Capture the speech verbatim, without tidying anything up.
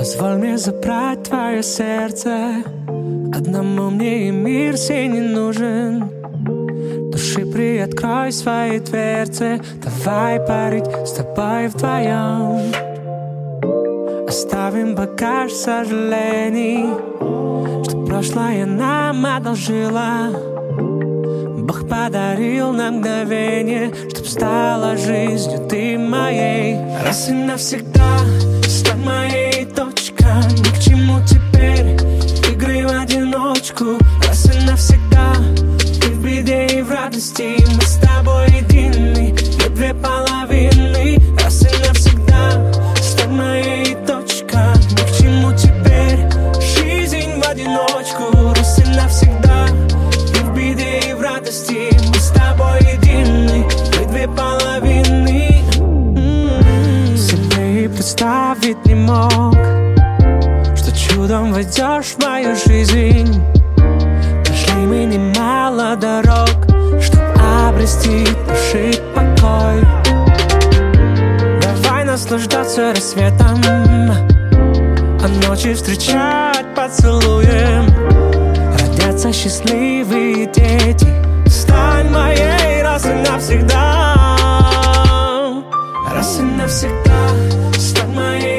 Позволь мне забрать твое сердце. Одному мне и мир сей не нужен. Души приоткрой свои дверцы. Давай парить с тобой вдвоем. Оставим багаж сожалений, что прошлое нам одолжило. Бог подарил нам мгновение, чтоб стала жизнью ты моей. Раз и навсегда стань моей, точка. Ни к чему теперь игры в одиночку. Раз и навсегда ты в беде и в радости. Мы с тобой едины, мы две половины. Раз и навсегда стань моей, точка. Ни к чему теперь жизнь в одиночку. Раз и навсегда ты в беде и в радости. Мы с тобой едины, мы две половины. м-м-м. Себе и представить не мог, что чудом войдешь в мою жизнь. Прошли мы немало дорог, чтоб обрести души покой. Давай наслаждаться рассветом, а ночи встречать поцелуем. Родятся счастливые дети. Стань моей раз и навсегда. Раз и навсегда стань моей.